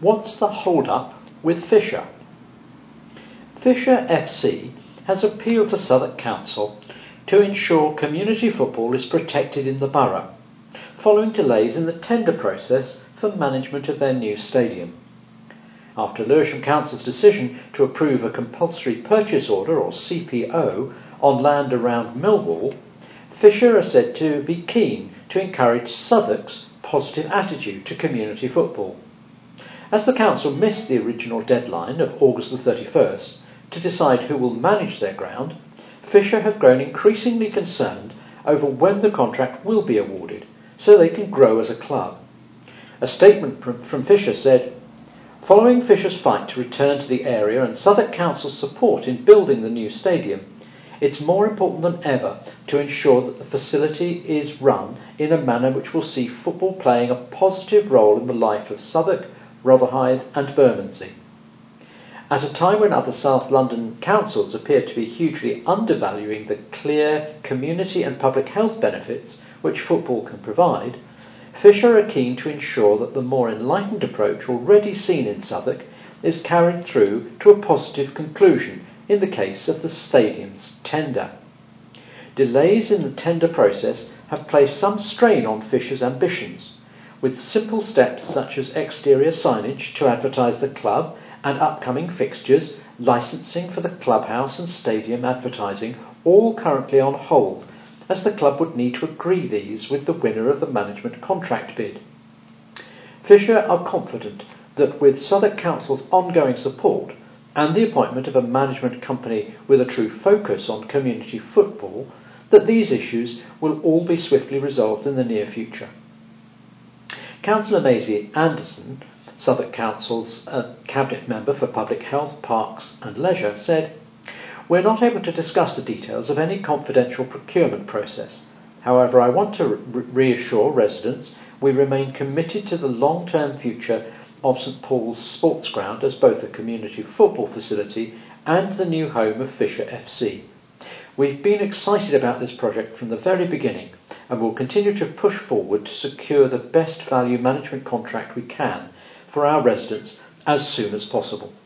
What's the hold-up with Fisher? Fisher FC has appealed to Southwark Council to ensure community football is protected in the borough, following delays in the tender process for management of their new stadium. After Lewisham Council's decision to approve a compulsory purchase order, or CPO, on land around Millwall, Fisher are said to be keen to encourage Southwark's positive attitude to community football. As the council missed the original deadline of August the 31st to decide who will manage their ground, Fisher have grown increasingly concerned over when the contract will be awarded, so they can grow as a club. A statement from Fisher said, "Following Fisher's fight to return to the area and Southwark Council's support in building the new stadium, it's more important than ever to ensure that the facility is run in a manner which will see football playing a positive role in the life of Southwark, Rotherhithe and Bermondsey. At a time when other South London councils appear to be hugely undervaluing the clear community and public health benefits which football can provide, Fisher are keen to ensure that the more enlightened approach already seen in Southwark is carried through to a positive conclusion in the case of the stadium's tender. Delays in the tender process have placed some strain on Fisher's ambitions, with simple steps such as exterior signage to advertise the club and upcoming fixtures, licensing for the clubhouse and stadium advertising all currently on hold, as the club would need to agree these with the winner of the management contract bid. Fisher are confident that with Southwark Council's ongoing support and the appointment of a management company with a true focus on community football, that these issues will all be swiftly resolved in the near future. Councillor Maisie Anderson, Southwark Council's Cabinet Member for Public Health, Parks and Leisure, said, "We're not able to discuss the details of any confidential procurement process. However, I want to reassure residents we remain committed to the long-term future of St Paul's Sports Ground as both a community football facility and the new home of Fisher FC. We've been excited about this project from the very beginning and will continue to push forward to secure the best value management contract we can for our residents as soon as possible."